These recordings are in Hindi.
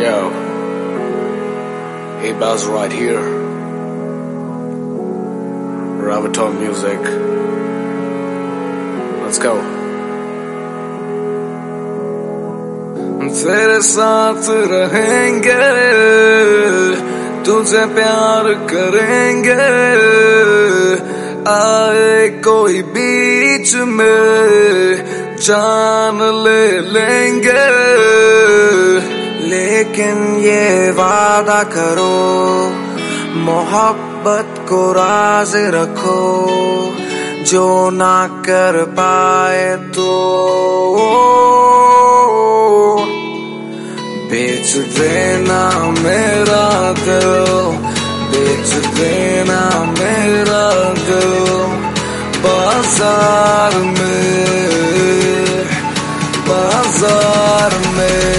Yo, A-Baz right here. Ravaton music. Let's go. तेरे साथ रहेंगे, तुझे प्यार करेंगे, आए कोई बीच में जान ले लेंगे। लेकिन ये वादा करो, मोहब्बत को राज रखो, जो ना कर पाए तो बेच देना मेरा दिल, बेच देना मेरा दिल। बाजार में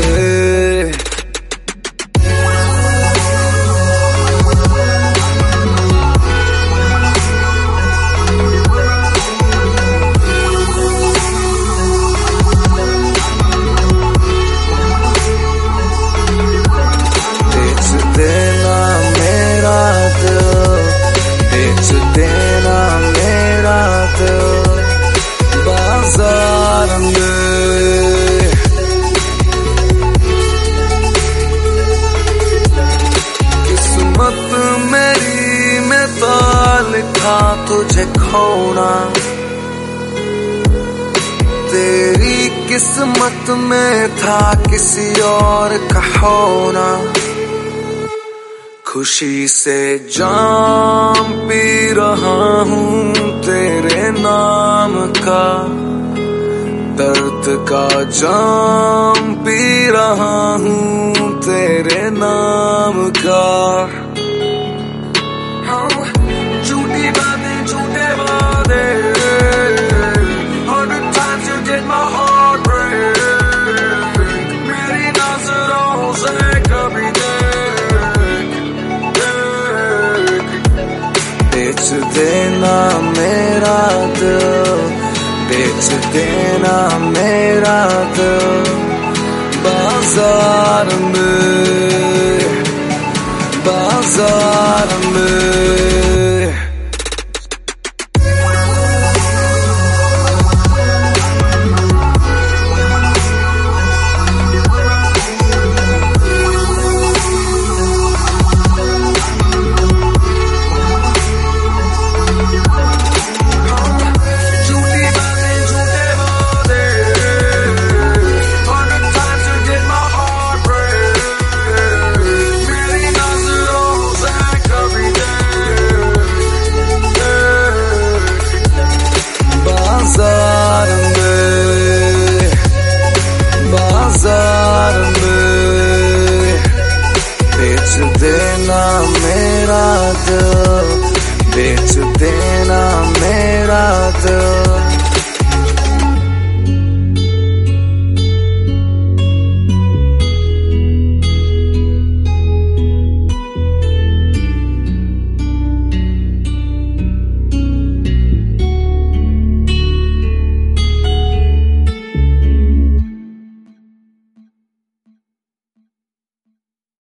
लिखा तुझे खोना, तेरी किस्मत में था किसी और का होना। खुशी से जाम पी रहा हूँ तेरे नाम का, दर्द का जाम पी रहा हूँ तेरे नाम का। झूठी बातें झूठे वादे, 100 times you did my heart break। मेरी नजरों से कभी देख, बेच देना मेरा दिल, बेच देना मेरा दिल। बाजार में बेच देना मेरा दिल, बेच देना मेरा दिल।